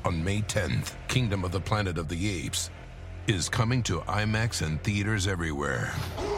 On May 10th, Kingdom of the Planet of the Apes is coming to IMAX and theaters everywhere.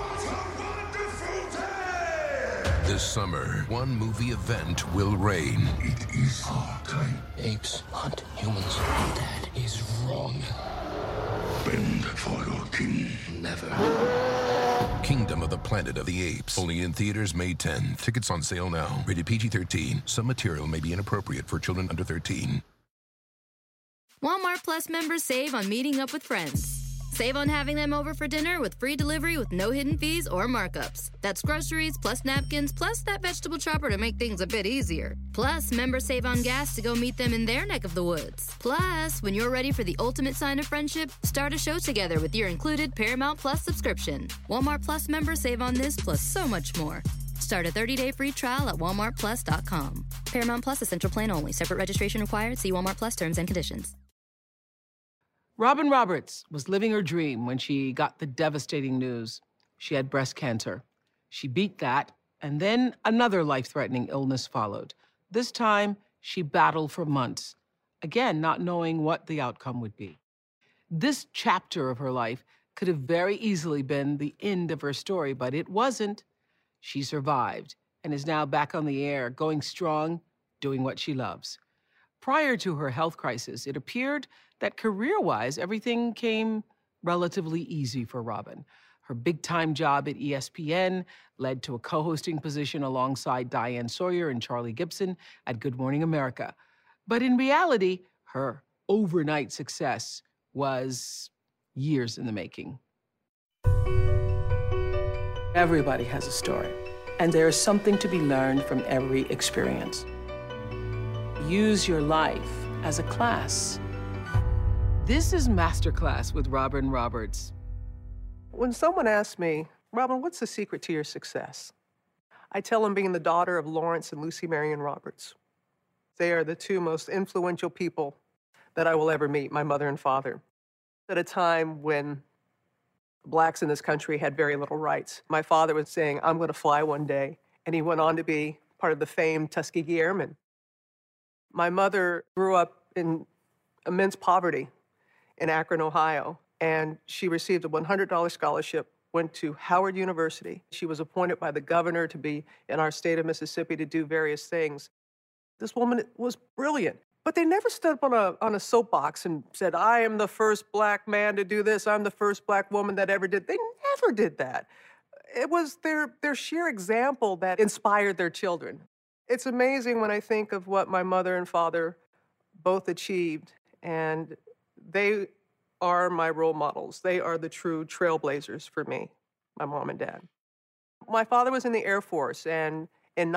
This summer, one movie event will reign. It is our time. Apes hunt humans. That is wrong. Bend for your king. Never. Kingdom of the Planet of the Apes. Only in theaters May 10th. Tickets on sale now. Rated PG-13. Some material may be inappropriate for children under 13. Walmart Plus members save on meeting up with friends. Save on having them over for dinner with free delivery with no hidden fees or markups. That's groceries, plus napkins, plus that vegetable chopper to make things a bit easier. Plus, members save on gas to go meet them in their neck of the woods. Plus, when you're ready for the ultimate sign of friendship, start a show together with your included Paramount Plus subscription. Walmart Plus members save on this plus so much more. Start a 30-day free trial at walmartplus.com. Paramount Plus Essential Plan only. Separate registration required. See Walmart Plus terms and conditions. Robin Roberts was living her dream when she got the devastating news. She had breast cancer. She beat that, and then another life-threatening illness followed. This time, she battled for months, again, not knowing what the outcome would be. This chapter of her life could have very easily been the end of her story, but it wasn't. She survived and is now back on the air, going strong, doing what she loves. Prior to her health crisis, it appeared that career-wise, everything came relatively easy for Robin. Her big-time job at ESPN led to a co-hosting position alongside Diane Sawyer and Charlie Gibson at Good Morning America. But in reality, her overnight success was years in the making. Everybody has a story, and there is something to be learned from every experience. Use your life as a class. This is Masterclass with Robin Roberts. When someone asks me, Robin, what's the secret to your success? I tell them being the daughter of Lawrence and Lucy Marion Roberts. They are the two most influential people that I will ever meet, my mother and father. At a time when blacks in this country had very little rights. My father was saying, I'm going to fly one day, and he went on to be part of the famed Tuskegee Airmen. My mother grew up in immense poverty in Akron, Ohio, and she received a $100 scholarship, went to Howard University. She was appointed by the governor to be in our state of Mississippi to do various things. This woman was brilliant, but they never stood up on a soapbox and said, I am the first black man to do this, I'm the first black woman that ever did. They never did that. It was their sheer example that inspired their children. It's amazing when I think of what my mother and father both achieved, and they are my role models. They are the true trailblazers for me, my mom and dad. My father was in the Air Force, and in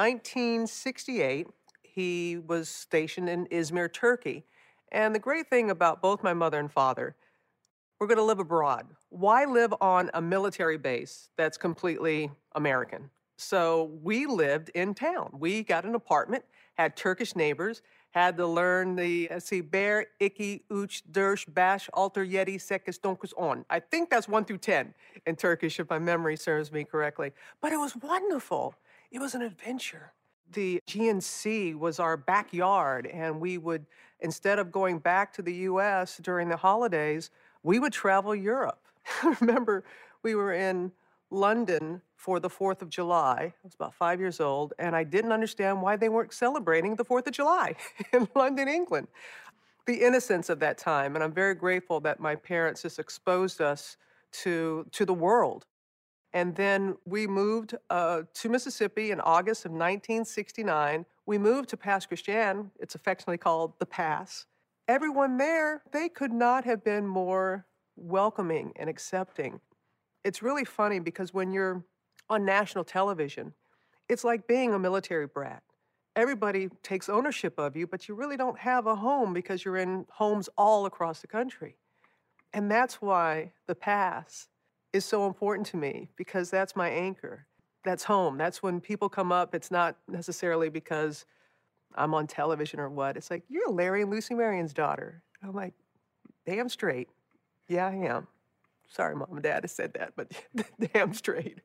1968, he was stationed in Izmir, Turkey. And the great thing about both my mother and father, we're going to live abroad. Why live on a military base that's completely American? So we lived in town. We got an apartment, had Turkish neighbors, had to learn the, Bear, Iki, Uch, Dersh, Bash, Alter, Yeti, Sekis, Donkus, On. I think that's 1 through 10 in Turkish, if my memory serves me correctly. But it was wonderful. It was an adventure. The GNC was our backyard, and we would, instead of going back to the U.S. during the holidays, we would travel Europe. I remember we were in London for the 4th of July. I was about 5 years old, and I didn't understand why they weren't celebrating the 4th of July in London, England. The innocence of that time, and I'm very grateful that my parents just exposed us to the world. And then we moved to Mississippi in August of 1969. We moved to Pass Christian. It's affectionately called the Pass. Everyone there, they could not have been more welcoming and accepting. It's really funny because when you're on national television, it's like being a military brat. Everybody takes ownership of you, but you really don't have a home because you're in homes all across the country. And that's why the Pass is so important to me, because that's my anchor. That's home. That's when people come up, it's not necessarily because I'm on television or what. It's like, you're Larry and Lucy Marion's daughter. I'm like, damn straight. Yeah, I am. Sorry, Mom and Dad, I said that, but damn straight.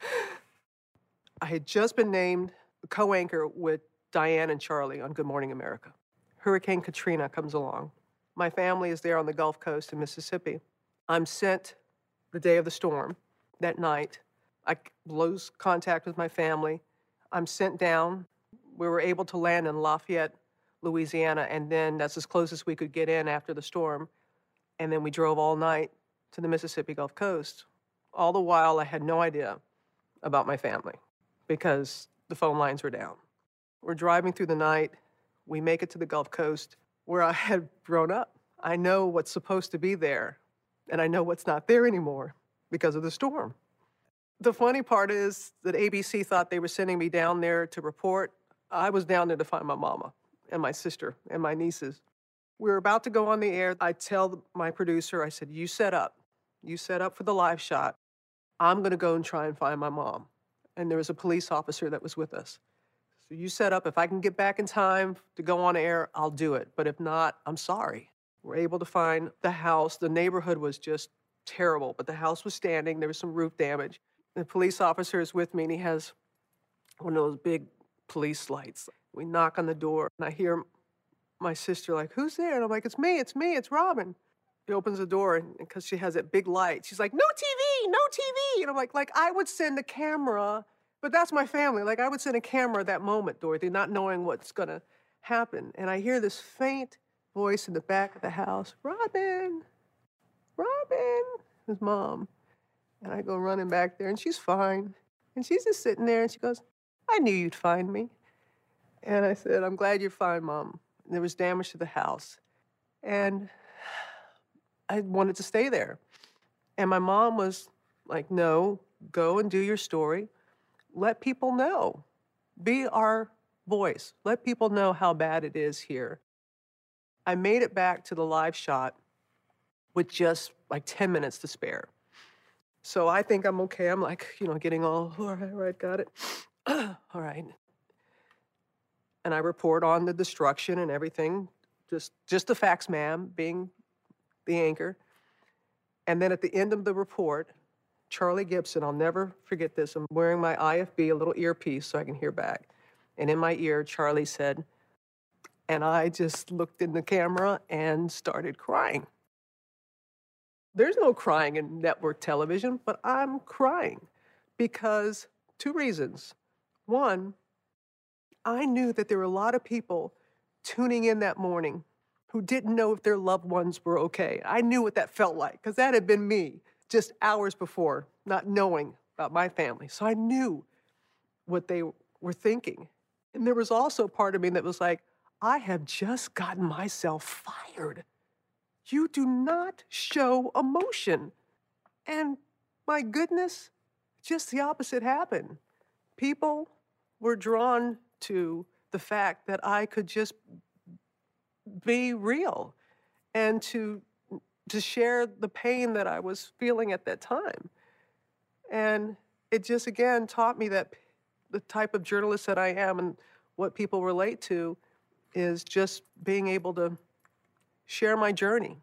I had just been named co-anchor with Diane and Charlie on Good Morning America. Hurricane Katrina comes along. My family is there on the Gulf Coast in Mississippi. I'm sent the day of the storm, that night. I lose contact with my family. I'm sent down. We were able to land in Lafayette, Louisiana, and then that's as close as we could get in after the storm. And then we drove all night to the Mississippi Gulf Coast. All the while, I had no idea about my family because the phone lines were down. We're driving through the night. We make it to the Gulf Coast where I had grown up. I know what's supposed to be there, and I know what's not there anymore because of the storm. The funny part is that ABC thought they were sending me down there to report. I was down there to find my mama and my sister and my nieces. We were about to go on the air. I tell my producer, I said, you set up. You set up for the live shot. I'm gonna go and try and find my mom. And there was a police officer that was with us. So you set up, if I can get back in time to go on air, I'll do it. But if not, I'm sorry. We're able to find the house. The neighborhood was just terrible, but the house was standing. There was some roof damage. The police officer is with me, and he has one of those big police lights. We knock on the door, and I hear my sister like, who's there? And I'm like, it's me, it's Robin. He opens the door, and because she has that big light, she's like, no TV, no TV. And I'm like I would send a camera, but that's my family. Like, I would send a camera at that moment, Dorothy, not knowing what's gonna happen. And I hear this faint voice in the back of the house, Robin, Robin, his mom. And I go running back there, and she's fine. And she's just sitting there, and she goes, I knew you'd find me. And I said, I'm glad you're fine, Mom. And there was damage to the house. And I wanted to stay there. And my mom was like, no, go and do your story. Let people know. Be our voice. Let people know how bad it is here. I made it back to the live shot with just like 10 minutes to spare. So I think I'm okay. I'm like, getting all right, got it. All right. And I report on the destruction and everything, just the facts, ma'am, being the anchor. And then at the end of the report, Charlie Gibson, I'll never forget this, I'm wearing my IFB, a little earpiece so I can hear back. And in my ear, Charlie said, and I just looked in the camera and started crying. There's no crying in network television, but I'm crying because 2 reasons. One, I knew that there were a lot of people tuning in that morning who didn't know if their loved ones were okay. I knew what that felt like because that had been me just hours before, not knowing about my family. So I knew what they were thinking. And there was also part of me that was like, I have just gotten myself fired. You do not show emotion. And my goodness, just the opposite happened. People were drawn to the fact that I could just be real and to share the pain that I was feeling at that time. And it just, again, taught me that the type of journalist that I am and what people relate to is just being able to share my journey.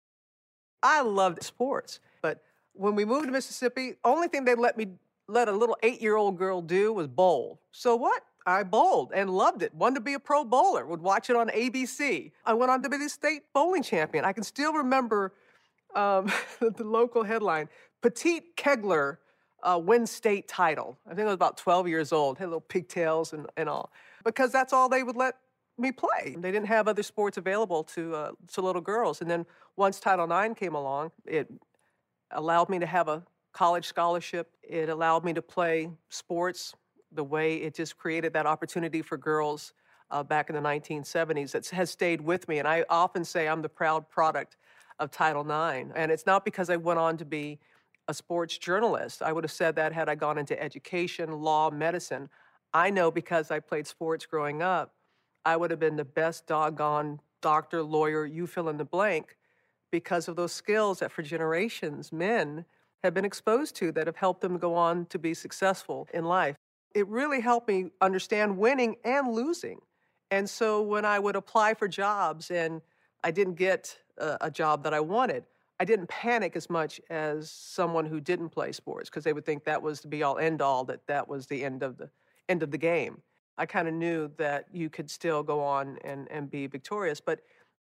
I loved sports, but when we moved to Mississippi, only thing they let a little 8-year-old girl do was bowl. So what? I bowled and loved it. Wanted to be a pro bowler, would watch it on ABC. I went on to be the state bowling champion. I can still remember the local headline, Petite Kegler wins state title. I think I was about 12 years old, had little pigtails and all, because that's all they would let me play. They didn't have other sports available to little girls. And then once Title IX came along, it allowed me to have a college scholarship. It allowed me to play sports the way it just created that opportunity for girls back in the 1970s that has stayed with me. And I often say I'm the proud product of Title IX. And it's not because I went on to be a sports journalist. I would have said that had I gone into education, law, medicine. I know because I played sports growing up, I would have been the best doggone doctor, lawyer, you fill in the blank, because of those skills that for generations men have been exposed to that have helped them go on to be successful in life. It really helped me understand winning and losing. And so when I would apply for jobs and I didn't get a job that I wanted, I didn't panic as much as someone who didn't play sports because they would think that was the be-all, end-all, that was the end of the game. I kind of knew that you could still go on and be victorious. But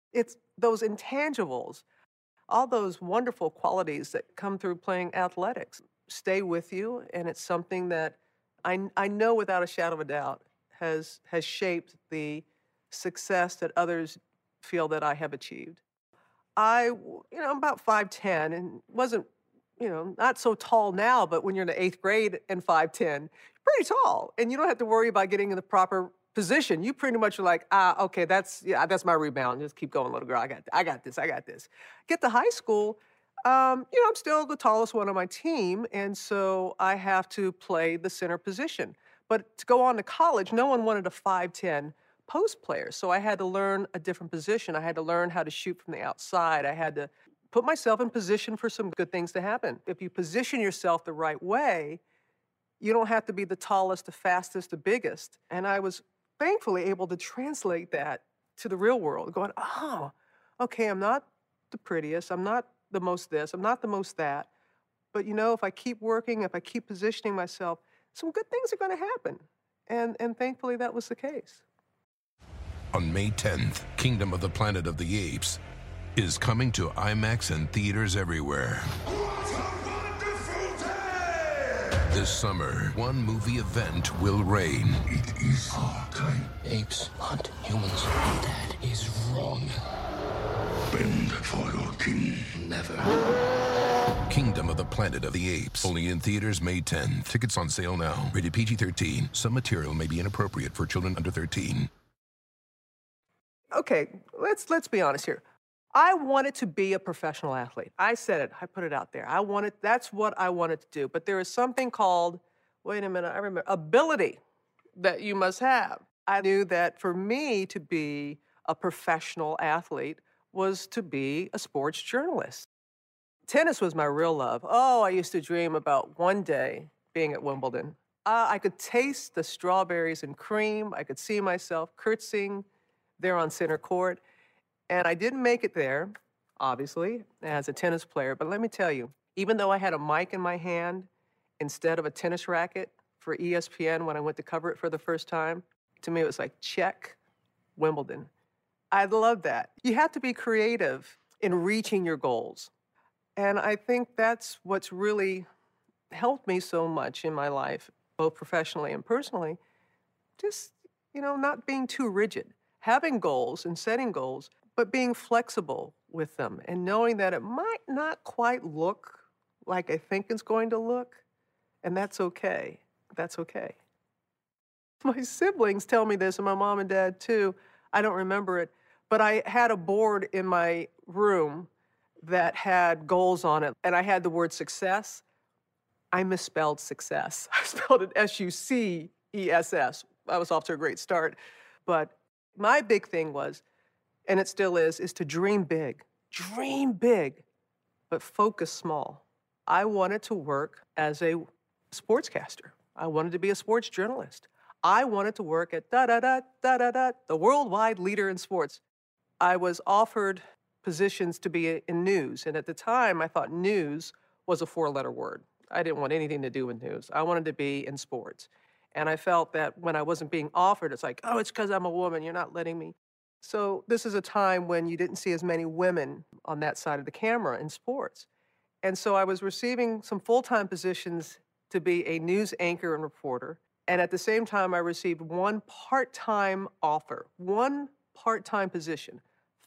It's those intangibles, all those wonderful qualities that come through playing athletics stay with you, and it's something that I know without a shadow of a doubt has shaped the success that others feel that I have achieved. I'm about 5'10", and wasn't, not so tall now, but when you're in the 8th grade and 5'10", pretty tall, and you don't have to worry about getting in the proper position. You pretty much are like, okay, that's my rebound. Just keep going, little girl. I got this. Get to high school, I'm still the tallest one on my team, and so I have to play the center position. But to go on to college, no one wanted a 5'10" post player, so I had to learn a different position. I had to learn how to shoot from the outside. I had to put myself in position for some good things to happen. If you position yourself the right way, you don't have to be the tallest, the fastest, the biggest. And I was thankfully able to translate that to the real world, going, oh, okay, I'm not the prettiest, I'm not the most this, I'm not the most that. But if I keep working, if I keep positioning myself, some good things are going to happen. And thankfully that was the case. On May 10th, Kingdom of the Planet of the Apes is coming to IMAX and theaters everywhere. This summer, one movie event will reign. It is our time. Apes hunt humans. That is wrong. Bend for your king. Never. Kingdom of the Planet of the Apes. Only in theaters May 10th. Tickets on sale now. Rated PG-13. Some material may be inappropriate for children under 13. Okay, let's be honest here. I wanted to be a professional athlete. I said it. I put it out there. That's what I wanted to do. But there is something called, wait a minute, I remember, ability that you must have. I knew that for me to be a professional athlete was to be a sports journalist. Tennis was my real love. Oh, I used to dream about one day being at Wimbledon. I could taste the strawberries and cream. I could see myself curtsying there on center court. And I didn't make it there, obviously, as a tennis player. But let me tell you, even though I had a mic in my hand instead of a tennis racket for ESPN when I went to cover it for the first time, to me it was like, check, Wimbledon. I love that. You have to be creative in reaching your goals. And I think that's what's really helped me so much in my life, both professionally and personally. Just, not being too rigid. Having goals and setting goals, but being flexible with them and knowing that it might not quite look like I think it's going to look, and that's okay. That's okay. My siblings tell me this, and my mom and dad too. I don't remember it, but I had a board in my room that had goals on it, and I had the word success. I misspelled success. I spelled it S-U-C-E-S-S. I was off to a great start. But my big thing was, and it still is to dream big. Dream big, but focus small. I wanted to work as a sportscaster. I wanted to be a sports journalist. I wanted to work at the worldwide leader in sports. I was offered positions to be in news, and at the time, I thought news was a 4-letter word. I didn't want anything to do with news. I wanted to be in sports. And I felt that when I wasn't being offered, it's like, oh, it's because I'm a woman, you're not letting me. So this is a time when you didn't see as many women on that side of the camera in sports. And so I was receiving some full-time positions to be a news anchor and reporter. And at the same time, I received one part-time offer, one part-time position,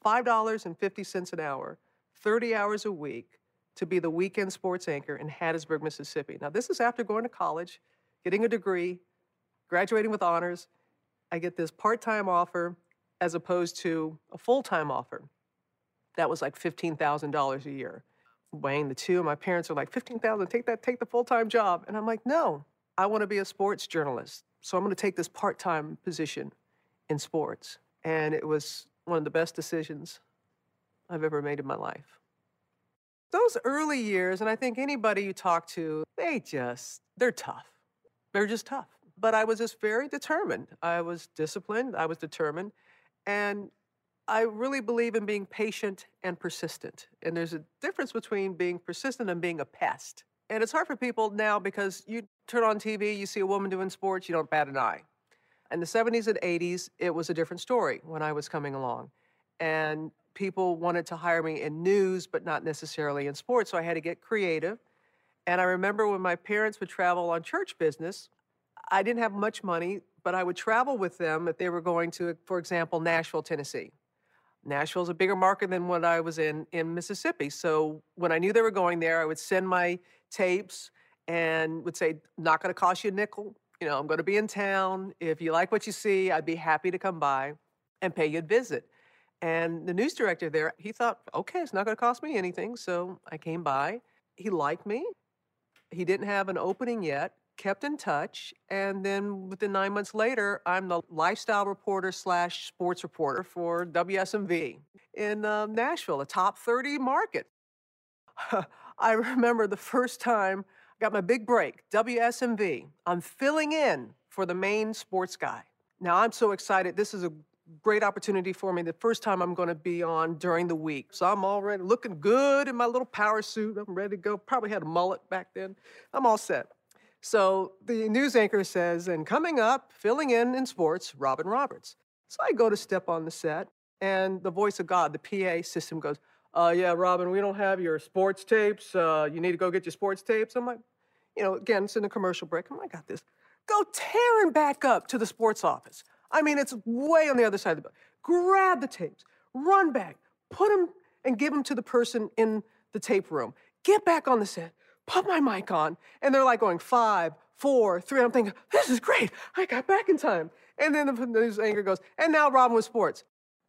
$5.50 an hour, 30 hours a week, to be the weekend sports anchor in Hattiesburg, Mississippi. Now, this is after going to college, getting a degree, graduating with honors. I get this part-time offer as opposed to a full-time offer. That was like $15,000 a year. Weighing the two, my parents are like, $15,000, take the full-time job. And I'm like, no, I want to be a sports journalist. So I'm going to take this part-time position in sports. And it was one of the best decisions I've ever made in my life. Those early years, and I think anybody you talk to, they're tough. They're just tough. But I was just very determined. I was disciplined, I was determined, and I really believe in being patient and persistent. And there's a difference between being persistent and being a pest. And it's hard for people now because you turn on TV, you see a woman doing sports, you don't bat an eye. In the 70s and 80s, it was a different story when I was coming along. And People wanted to hire me in news, but not necessarily in sports, so I had to get creative. And I remember when my parents would travel on church business, I didn't have much money, but I would travel with them if they were going to, for example, Nashville, Tennessee. Nashville's a bigger market than what I was in Mississippi. So when I knew they were going there, I would send my tapes and would say, not gonna cost you a nickel. You know, I'm gonna be in town. If you like what you see, I'd be happy to come by and pay you a visit. And the news director there, he thought, okay, it's not gonna cost me anything. So I came by. He liked me. He didn't have an opening yet, kept in touch, and then within 9 months later, I'm the lifestyle reporter / sports reporter for WSMV in Nashville, a top 30 market. I remember the first time I got my big break, WSMV. I'm filling in for the main sports guy. Now, I'm so excited. This is a great opportunity for me. The first time I'm going to be on during the week. So I'm already looking good in my little power suit. I'm ready to go. Probably had a mullet back then. I'm all set. So the news anchor says, and coming up, filling in sports, Robin Roberts. So I go to step on the set, and the voice of God, the PA system goes, yeah, Robin, we don't have your sports tapes. You need to go get your sports tapes. I'm like, you know, again, it's in a commercial break. I got this. Go tearing back up to the sports office. I mean, it's way on the other side of the building. Grab the tapes, run back, put them and give them to the person in the tape room. Get back on the set, put my mic on, and they're like going 5, 4, 3. I'm thinking, this is great. I got back in time. And then the news anchor goes, and now Robin with sports.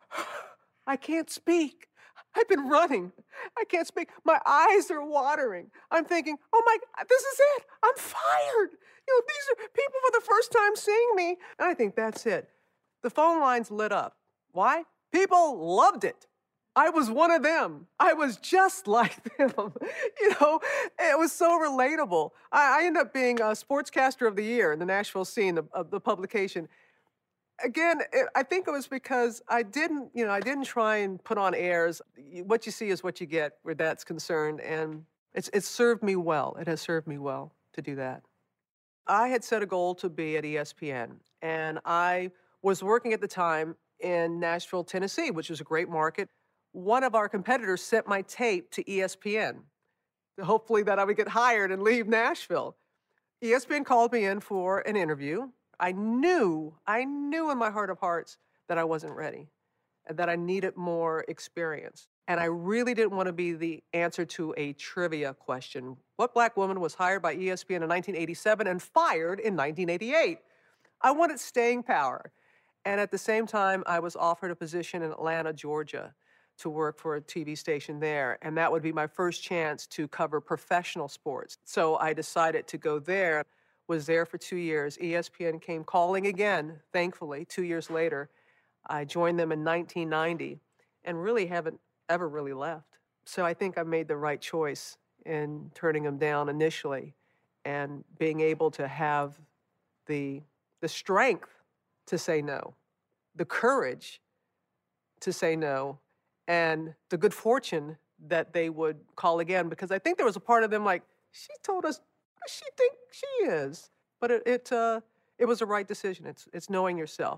I can't speak. I've been running. I can't speak. My eyes are watering. I'm thinking, oh my God, this is it. I'm fired. You know, these are people for the first time seeing me. And I think that's it. The phone lines lit up. Why? People loved it. I was one of them. I was just like them. You know, it was so relatable. I ended up being a sportscaster of the year in the Nashville scene of the publication. Again, I think it was because I didn't try and put on airs. What you see is what you get where that's concerned. And it's served me well. It has served me well to do that. I had set a goal to be at ESPN, and I was working at the time in Nashville, Tennessee, which was a great market. One of our competitors sent my tape to ESPN, hopefully that I would get hired and leave Nashville. ESPN called me in for an interview. I knew in my heart of hearts that I wasn't ready and that I needed more experience. And I really didn't want to be the answer to a trivia question. What Black woman was hired by ESPN in 1987 and fired in 1988? I wanted staying power. And at the same time, I was offered a position in Atlanta, Georgia, to work for a TV station there. And that would be my first chance to cover professional sports. So I decided to go there, was there for 2 years. ESPN came calling again, thankfully, 2 years later. I joined them in 1990 and really haven't ever really left. So I think I made the right choice in turning them down initially and being able to have the strength to say no, the courage to say no, and the good fortune that they would call again, because I think there was a part of them like, she told us what she thinks she is. But it was a right decision. It's knowing yourself.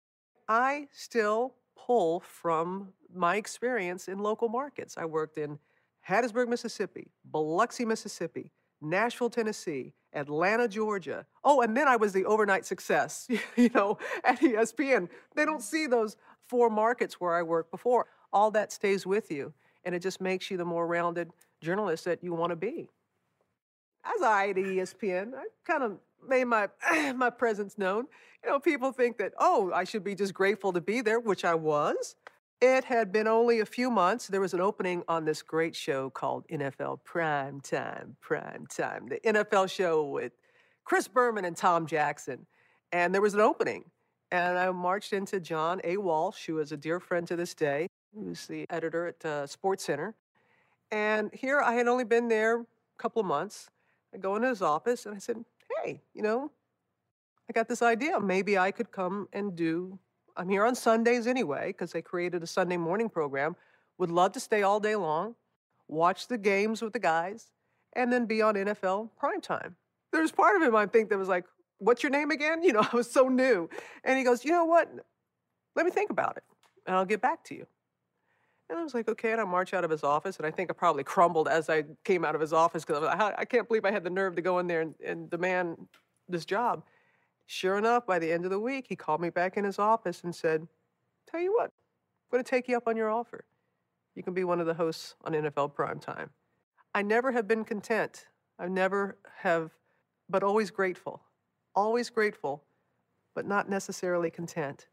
I still pull from my experience in local markets. I worked in Hattiesburg, Mississippi, Biloxi, Mississippi, Nashville, Tennessee, Atlanta, Georgia. Oh, and then I was the overnight success, you know, at ESPN. They don't see those 4 markets where I worked before. All that stays with you, and it just makes you the more rounded journalist that you want to be. As I at ESPN, I kind of made my presence known. You know, people think that, oh, I should be just grateful to be there, which I was. It had been only a few months. There was an opening on this great show called NFL Prime Time, the NFL show with Chris Berman and Tom Jackson. And there was an opening. And I marched into John A. Walsh, who is a dear friend to this day, who's the editor at SportsCenter. And here I had only been there a couple of months. I go into his office and I said, hey, you know, I got this idea. Maybe I could come and I'm here on Sundays anyway, because they created a Sunday morning program. Would love to stay all day long, watch the games with the guys, and then be on NFL primetime. There's part of him, I think, that was like, what's your name again? You know, I was so new. And he goes, you know what? Let me think about it, and I'll get back to you. And I was like, okay, and I march out of his office, and I think I probably crumbled as I came out of his office because I was like, I can't believe I had the nerve to go in there and demand this job. Sure enough, by the end of the week, he called me back in his office and said, tell you what, I'm going to take you up on your offer. You can be one of the hosts on NFL Primetime. I never have been content. I never have, but always grateful. Always grateful, but not necessarily content.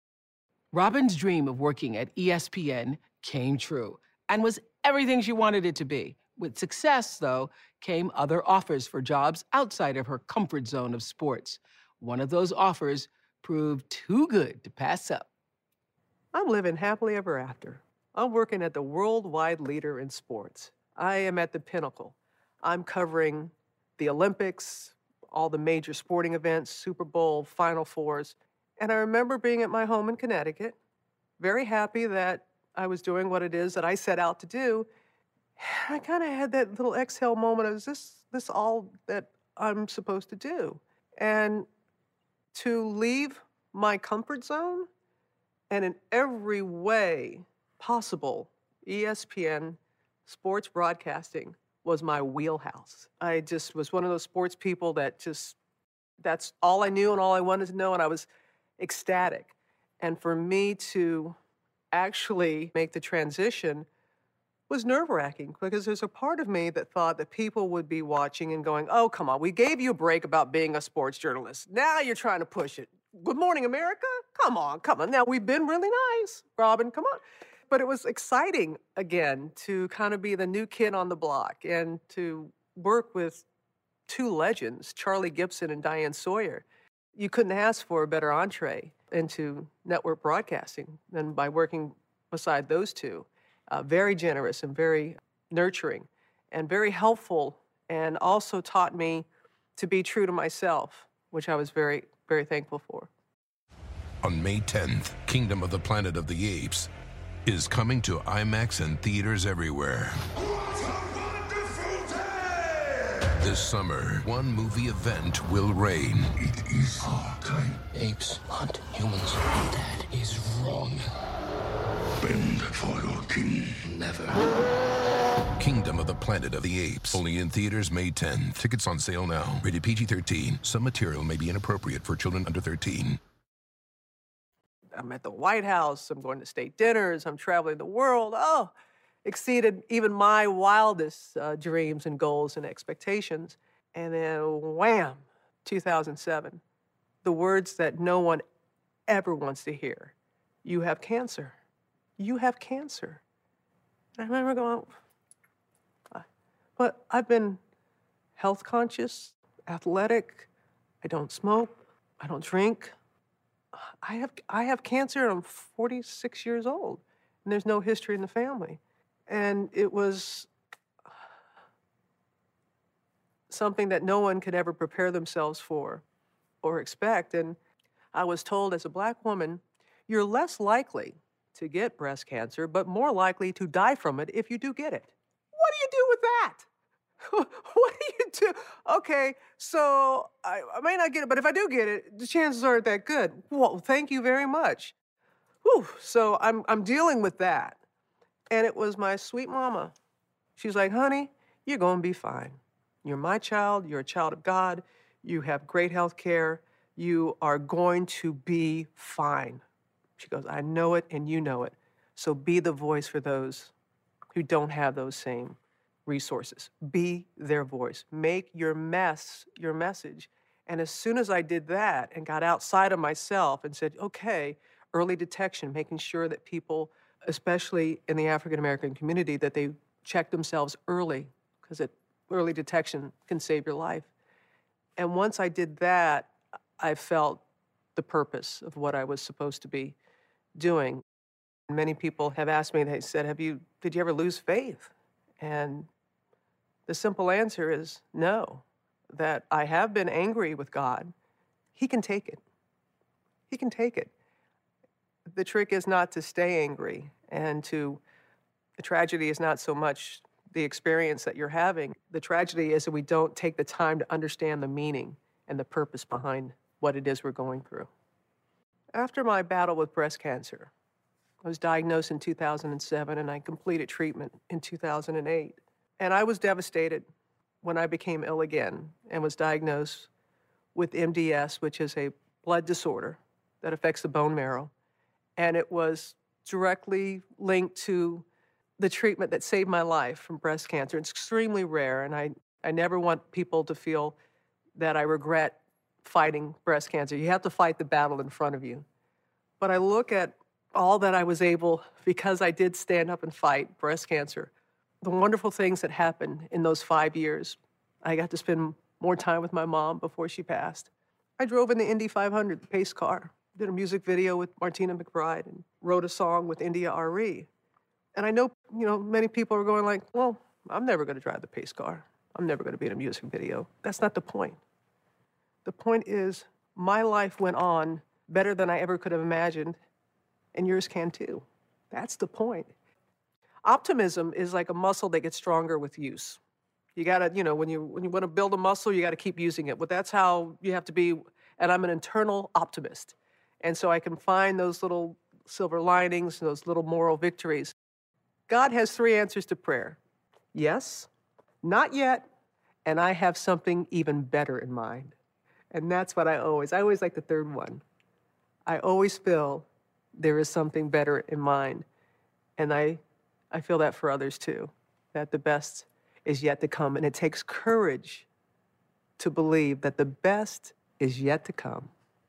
Robin's dream of working at ESPN came true and was everything she wanted it to be. With success, though, came other offers for jobs outside of her comfort zone of sports. One of those offers proved too good to pass up. I'm living happily ever after. I'm working at the worldwide leader in sports. I am at the pinnacle. I'm covering the Olympics, all the major sporting events, Super Bowl, Final Fours. And I remember being at my home in Connecticut, very happy that I was doing what it is that I set out to do. I kind of had that little exhale moment of, is this all that I'm supposed to do? And to leave my comfort zone and in every way possible, ESPN, sports broadcasting was my wheelhouse. I just was one of those sports people that that's all I knew and all I wanted to know, and I was ecstatic. And for me to actually make the transition was nerve-wracking because there's a part of me that thought that people would be watching and going, oh, come on, we gave you a break about being a sports journalist. Now you're trying to push it. Good Morning America? Come on. Now, we've been really nice. Robin, come on. But it was exciting, again, to kind of be the new kid on the block and to work with two legends, Charlie Gibson and Diane Sawyer. You couldn't ask for a better entree into network broadcasting than by working beside those two. Very generous and very nurturing and very helpful, and also taught me to be true to myself, which I was very, very thankful for. On May 10th, Kingdom of the Planet of the Apes is coming to IMAX and theaters everywhere. This summer, one movie event will reign. It is our time. Apes hunt humans. That is wrong. Bend for your king. Never. Kingdom of the Planet of the Apes. Only in theaters May 10th. Tickets on sale now. Rated PG-13. Some material may be inappropriate for children under 13. I'm at the White House. I'm going to state dinners. I'm traveling the world. Oh, exceeded even my wildest dreams and goals and expectations. And then wham, 2007. The words that no one ever wants to hear. You have cancer. You have cancer. And I remember going, but I've been health conscious, athletic. I don't smoke. I don't drink. I have cancer and I'm 46 years old. And there's no history in the family. And it was something that no one could ever prepare themselves for or expect. And I was told as a Black woman, you're less likely to get breast cancer, but more likely to die from it if you do get it. What do you do with that? What do you do? Okay, so I may not get it, but if I do get it, the chances aren't that good. Well, thank you very much. Whew, so I'm dealing with that. And it was my sweet mama. She's like, honey, you're going to be fine. You're my child. You're a child of God. You have great health care. You are going to be fine. She goes, I know it and you know it. So be the voice for those who don't have those same resources. Be their voice. Make your mess your message. And as soon as I did that and got outside of myself and said, okay, early detection, making sure that people, especially in the African-American community, that they check themselves early, because early detection can save your life. And once I did that, I felt the purpose of what I was supposed to be doing. Many people have asked me, they said, did you ever lose faith? And the simple answer is no, that I have been angry with God. He can take it. He can take it. The trick is not to stay angry, and the tragedy is not so much the experience that you're having. The tragedy is that we don't take the time to understand the meaning and the purpose behind what it is we're going through. After my battle with breast cancer, I was diagnosed in 2007, and I completed treatment in 2008. And I was devastated when I became ill again and was diagnosed with MDS, which is a blood disorder that affects the bone marrow. And it was directly linked to the treatment that saved my life from breast cancer. It's extremely rare, and I never want people to feel that I regret fighting breast cancer. You have to fight the battle in front of you. But I look at all that I was able, because I did stand up and fight breast cancer, the wonderful things that happened in those 5 years. I got to spend more time with my mom before she passed. I drove in the Indy 500, the pace car, did a music video with Martina McBride, and wrote a song with India Arie. And I know, many people are going like, well, I'm never going to drive the pace car. I'm never going to be in a music video. That's not the point. The point is, my life went on better than I ever could have imagined, and yours can too. That's the point. Optimism is like a muscle that gets stronger with use. You gotta, when you want to build a muscle, you gotta keep using it. But that's how you have to be, and I'm an internal optimist. And so I can find those little silver linings, those little moral victories. God has 3 answers to prayer. Yes, not yet, and I have something even better in mind. And that's what I always like the third one. I always feel there is something better in mind. And I feel that for others too, that the best is yet to come. And it takes courage to believe that the best is yet to come.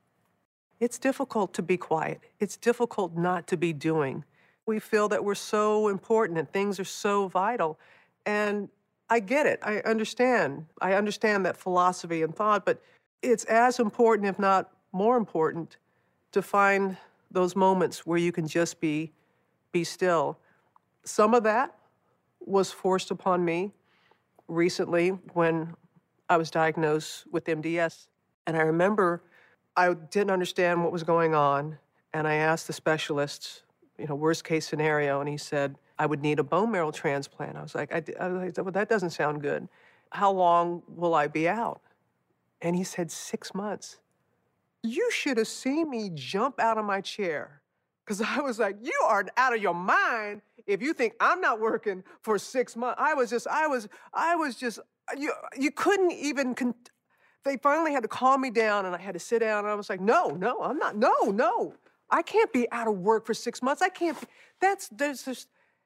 It's difficult to be quiet. It's difficult not to be doing. We feel that we're so important and things are so vital. And I get it. I understand. I understand that philosophy and thought, but it's as important, if not more important, to find those moments where you can just be still. Some of that was forced upon me recently when I was diagnosed with MDS. And I remember I didn't understand what was going on, and I asked the specialist, worst case scenario, and he said I would need a bone marrow transplant. I was like, well, that doesn't sound good. How long will I be out? And he said, 6 months. You should have seen me jump out of my chair, because I was like, you are out of your mind if you think I'm not working for 6 months. I was just, you couldn't even, they finally had to calm me down, and I had to sit down, and I was like, no, I'm not, no. I can't be out of work for 6 months. I can't be, there's just,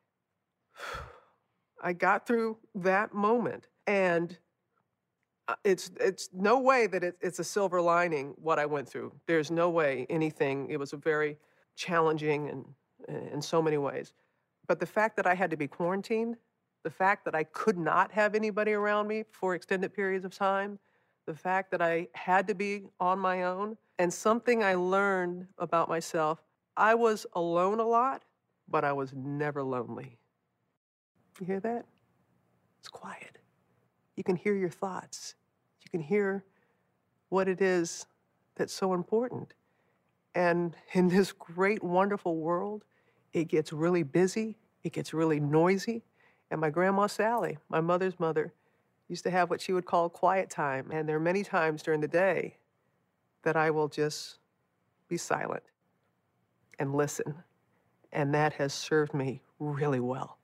I got through that moment, and it's no way that it's a silver lining what I went through. There's no way anything. It was a very challenging and in so many ways. But the fact that I had to be quarantined, the fact that I could not have anybody around me for extended periods of time, the fact that I had to be on my own, and something I learned about myself, I was alone a lot, but I was never lonely. You hear that? It's quiet. You can hear your thoughts. You can hear what it is that's so important. And in this great, wonderful world, it gets really busy, it gets really noisy. And my grandma Sally, my mother's mother, used to have what she would call quiet time. And there are many times during the day that I will just be silent and listen. And that has served me really well.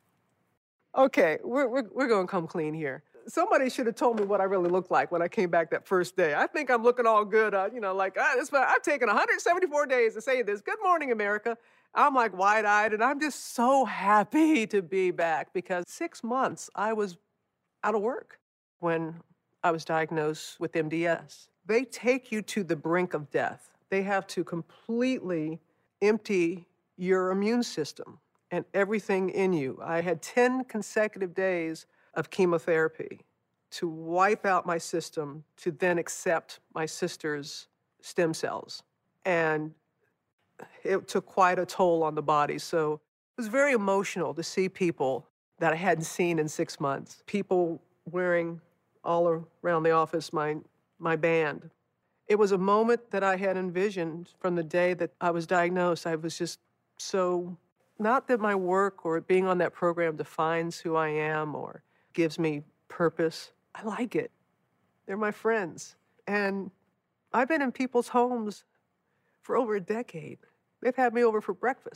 Okay, we're gonna come clean here. Somebody should have told me what I really looked like when I came back that first day. I think I'm looking all good, I've taken 174 days to say this. Good morning, America. I'm like wide-eyed, and I'm just so happy to be back, because 6 months I was out of work when I was diagnosed with MDS. They take you to the brink of death. They have to completely empty your immune system and everything in you. I had 10 consecutive days of chemotherapy to wipe out my system, to then accept my sister's stem cells. And it took quite a toll on the body. So it was very emotional to see people that I hadn't seen in 6 months. People wearing all around the office my band. It was a moment that I had envisioned from the day that I was diagnosed. I was just so, not that my work or being on that program defines who I am or gives me purpose. I like it. They're my friends. And I've been in people's homes for over a decade. They've had me over for breakfast.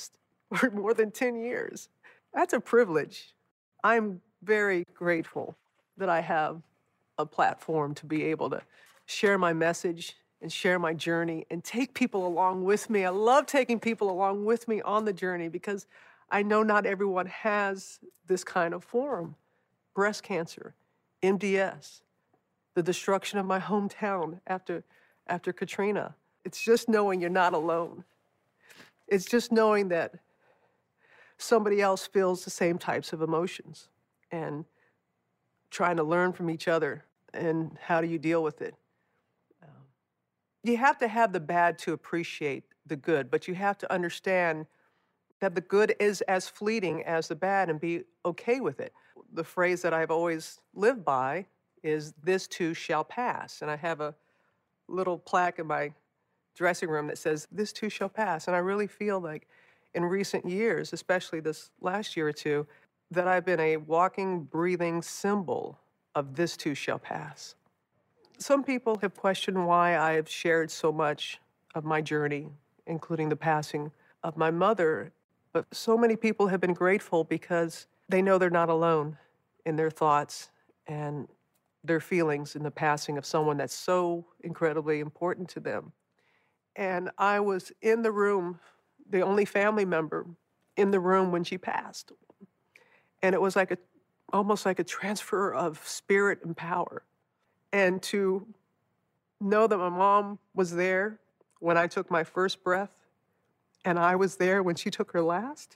for more than 10 years. That's a privilege. I'm very grateful that I have a platform to be able to share my message and share my journey and take people along with me. I love taking people along with me on the journey because I know not everyone has this kind of forum. Breast cancer, MDS, the destruction of my hometown after Katrina. It's just knowing you're not alone. It's just knowing that somebody else feels the same types of emotions and trying to learn from each other and how do you deal with it. You have to have the bad to appreciate the good, but you have to understand that the good is as fleeting as the bad and be okay with it. The phrase that I've always lived by is, "This too shall pass." And I have a little plaque in my dressing room that says, "This too shall pass." And I really feel like in recent years, especially this last year or two, that I've been a walking, breathing symbol of this too shall pass. Some people have questioned why I have shared so much of my journey, including the passing of my mother. But so many people have been grateful because they know they're not alone in their thoughts and their feelings in the passing of someone that's so incredibly important to them. And I was in the room, the only family member in the room when she passed. And it was like almost like a transfer of spirit and power. And to know that my mom was there when I took my first breath, and I was there when she took her last.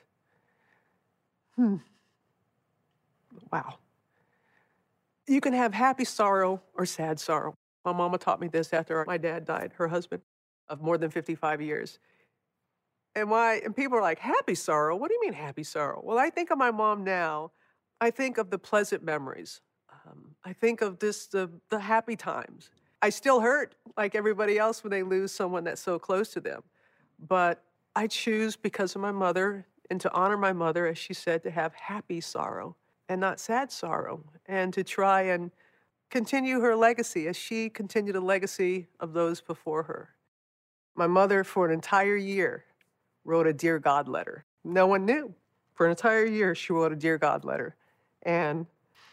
Wow. You can have happy sorrow or sad sorrow. My mama taught me this after my dad died, her husband of more than 55 years. And people are like, happy sorrow? What do you mean happy sorrow? Well, I think of my mom now, I think of the pleasant memories. I think of the happy times. I still hurt like everybody else when they lose someone that's so close to them. But I choose, because of my mother, and to honor my mother, as she said, to have happy sorrow and not sad sorrow, and to try and continue her legacy as she continued the legacy of those before her. My mother, for an entire year, wrote a Dear God letter. No one knew. For an entire year, she wrote a Dear God letter. And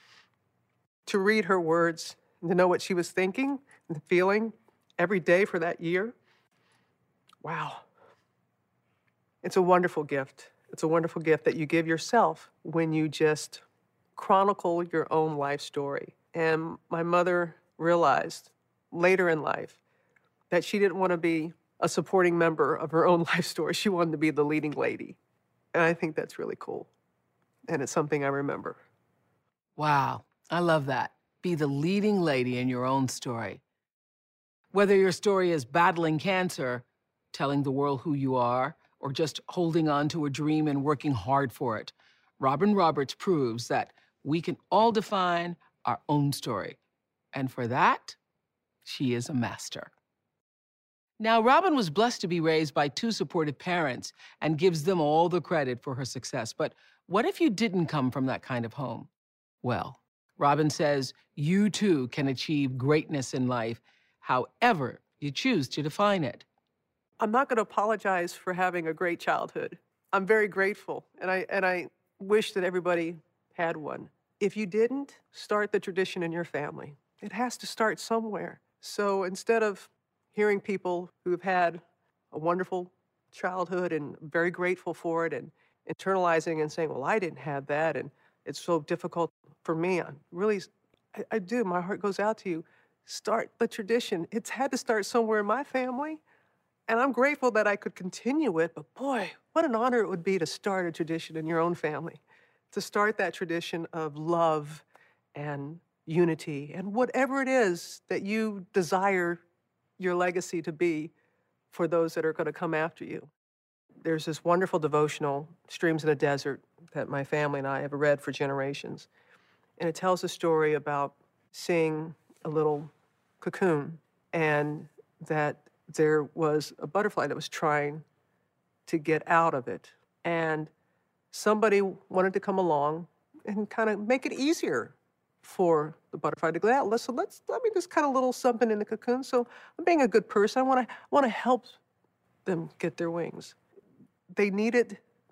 to read her words and to know what she was thinking and feeling every day for that year, wow. It's a wonderful gift. It's a wonderful gift that you give yourself when you just chronicle your own life story. And my mother realized later in life that she didn't want to be a supporting member of her own life story. She wanted to be the leading lady. And I think that's really cool. And it's something I remember. Wow, I love that. Be the leading lady in your own story. Whether your story is battling cancer, telling the world who you are, or just holding on to a dream and working hard for it, Robin Roberts proves that we can all define our own story. And for that, she is a master. Now, Robin was blessed to be raised by two supportive parents and gives them all the credit for her success. But what if you didn't come from that kind of home? Well, Robin says you too can achieve greatness in life, however you choose to define it. I'm not going to apologize for having a great childhood. I'm very grateful, and I wish that everybody had one. If you didn't, start the tradition in your family. It has to start somewhere. So instead of hearing people who've had a wonderful childhood and very grateful for it and internalizing and saying, well, I didn't have that and it's so difficult for me, I do, my heart goes out to you. Start the tradition. It's had to start somewhere in my family. And I'm grateful that I could continue it, but boy, what an honor it would be to start a tradition in your own family, to start that tradition of love and unity and whatever it is that you desire your legacy to be for those that are going to come after you. There's this wonderful devotional, Streams in the Desert, that my family and I have read for generations. And it tells a story about seeing a little cocoon and that there was a butterfly that was trying to get out of it. And somebody wanted to come along and kind of make it easier for the butterfly to get out. So let me just kind of little something in the cocoon. So I'm being a good person. I want to help them get their wings. They needed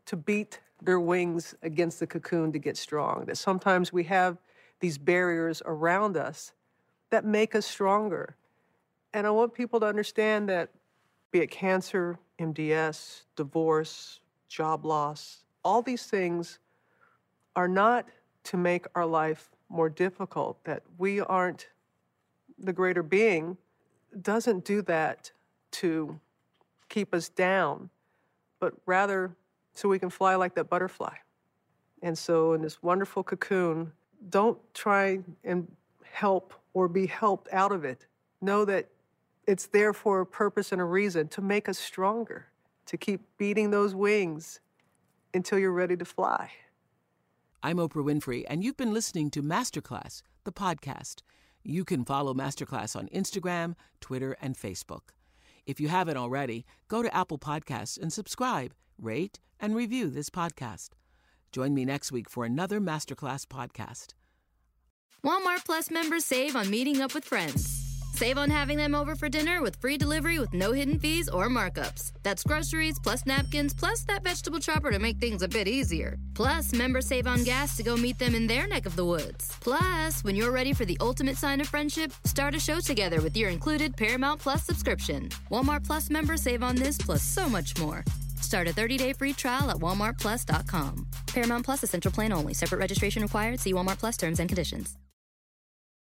to beat their wings against the cocoon to get strong, that sometimes we have these barriers around us that make us stronger. And I want people to understand that, be it cancer, MDS, divorce, job loss, all these things are not to make our life more difficult, that we aren't the greater being doesn't do that to keep us down, but rather so we can fly like that butterfly. And so in this wonderful cocoon, don't try and help or be helped out of it. Know that it's there for a purpose and a reason, to make us stronger, to keep beating those wings until you're ready to fly. I'm Oprah Winfrey, and you've been listening to Masterclass, the podcast. You can follow Masterclass on Instagram, Twitter, and Facebook. If you haven't already, go to Apple Podcasts and subscribe, rate, and review this podcast. Join me next week for another Masterclass podcast. Walmart Plus members save on meeting up with friends. Save on having them over for dinner with free delivery with no hidden fees or markups. That's groceries plus napkins plus that vegetable chopper to make things a bit easier. Plus, members save on gas to go meet them in their neck of the woods. Plus, when you're ready for the ultimate sign of friendship, start a show together with your included Paramount Plus subscription. Walmart Plus members save on this plus so much more. Start a 30-day free trial at walmartplus.com. Paramount Plus Essential Plan only. Separate registration required. See Walmart Plus terms and conditions.